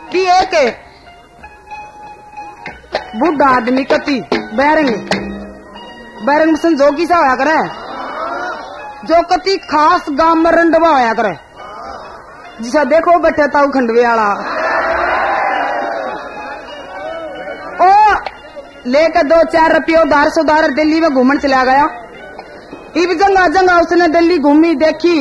कि एक बुढ़ा आदमी कति बैरंग संजोगी सा होया करे, जो कति खास गांव में रंडवा होया करे, जिसा देखो बैठे ताऊ खंडवे वाला ओ लेकर 2-4 रुपये उधार से उधार दिल्ली में घूमन चला गया। इब जंगा जंगा उसने दिल्ली घूमी देखी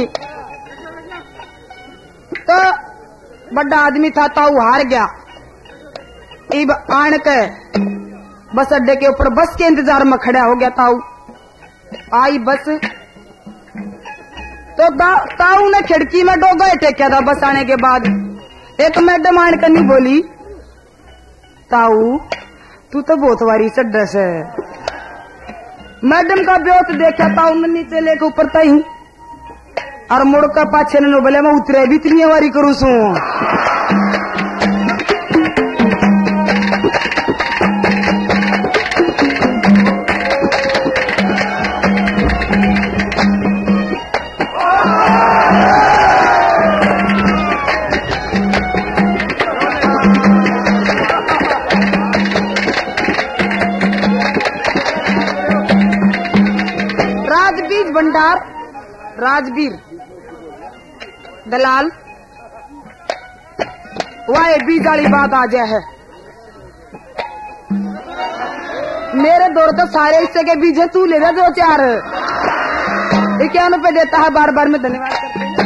तो बड़ा आदमी था, ताऊ हार गया। इब आन के बस अड्डे के ऊपर बस के इंतजार में खड़ा हो गया। ताऊ आई बस तो ताऊ ने खिड़की में डोगा टेकिया था। बस आने के बाद एक मैडम आन कर नहीं बोली, ताऊ तू तो बहुत वारी चड्डस है। मैडम का ब्योत देखा ताऊ ने नीचे लेके ऊपर तई और मुड़ का पाछे ने बोले मैं उतरे भी इतनी वारी करू सू। भंडार राजवीर दलाल वाह बीज वाली बात आ जाए है। मेरे दौर तो सारे हिस्से के बीज है, तू ले जा 2-4। 51 रुपए देता है, बार बार में धन्यवाद करते हैं।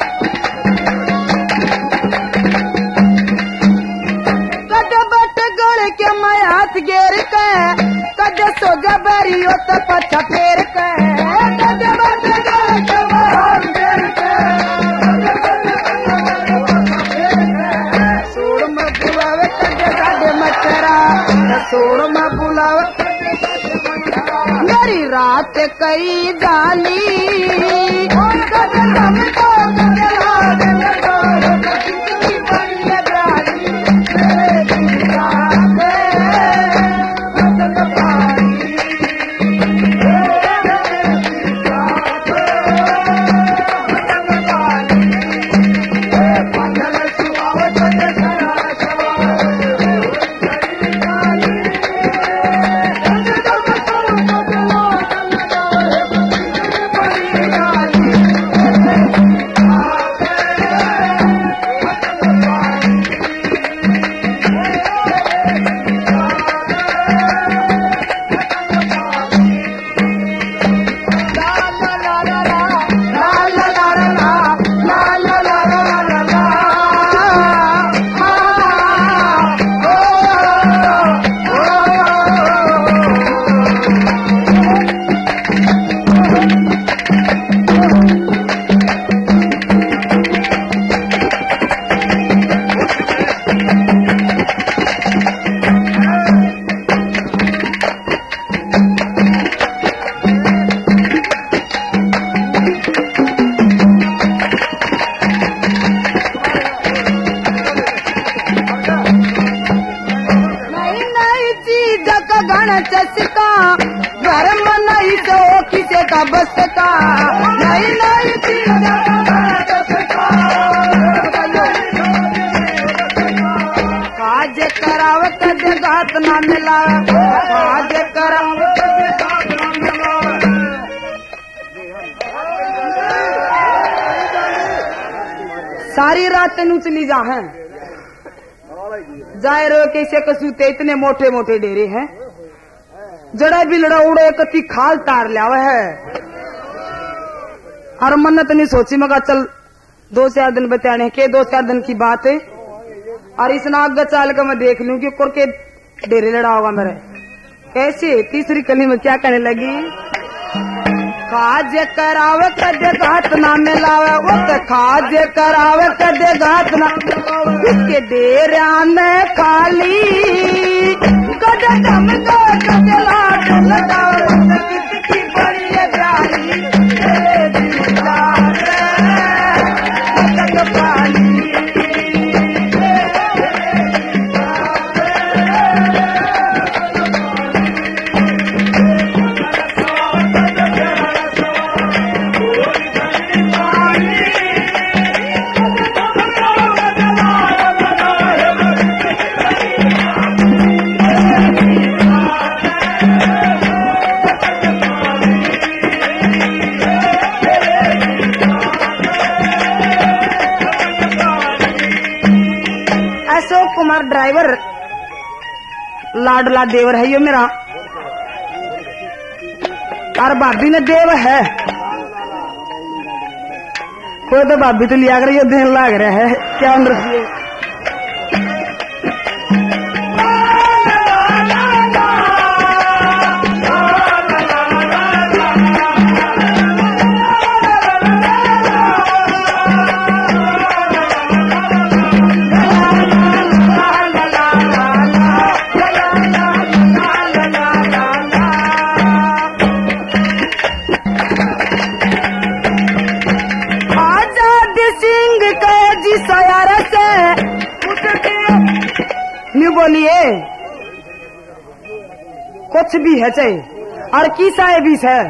कद बट गड़ के मैं हाथ गेर के, कद सोजा बैरियो तो पछा फेर के, कद बट गड़ के मैं हाथ गेर के, सोड़ में बुलावे कद साडे मचरा, सोड़ में बुलावे मेरी रात कई जाली, कद हम तो बसता नहीं काज करावत जगात ना मिला, काज करावत सारी रात तेनू चली जा है जाए रो कैसे कसूते इतने मोटे मोटे डेरे हैं, जड़ा भी लड़ा उड़े कति खाल तार लिया है। और मन्नत नहीं सोची मगा चल 2-4 दिन बताने के 2-4 दिन की बात है। और इस नाग चाल का मैं देख लूं कि कुर के डेरे लड़ा होगा मेरे। कैसे तीसरी कली में क्या कहने लगी, काज करावे कदे घात ना मिलावे, वो तो काज करावे कदे घात ना, इसके डेरा में खाली कदे दम दो कदे लाट लगाओ, कितनी बड़ी है प्यारी पानी कुमार ड्राइवर लाडला देवर है ये मेरा, और भाभी ने देव है। कोई तो भाभी तो लिया कर ये देन लाग रहा है क्या अंदर। बोलिए कुछ भी है चाहे और किसा है भी है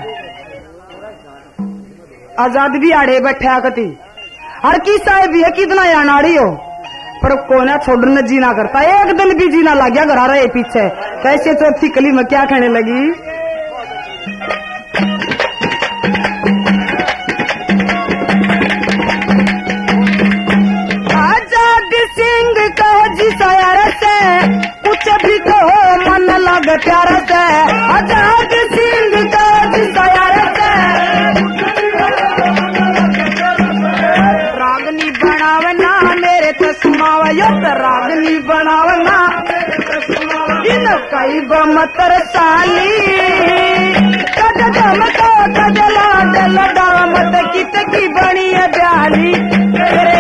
आजाद भी आड़े बैठे आकती और किसा है भी है कितना या नाड़ी हो पर कोना छोड़ने जीना करता एक दिन भी जीना लग गया घर रहे पीछे कैसे चौथी कली में क्या कहने लगी। कुछ भी कहो मन लग प्यार से आजाद सिंह का जिसायार से रागनी बनावना मेरे तो सुनावयो तो रागनी बनावना इन कई बमतर साली कद दम तो कद लाड लड़ा मत कित की बनी है ब्याली।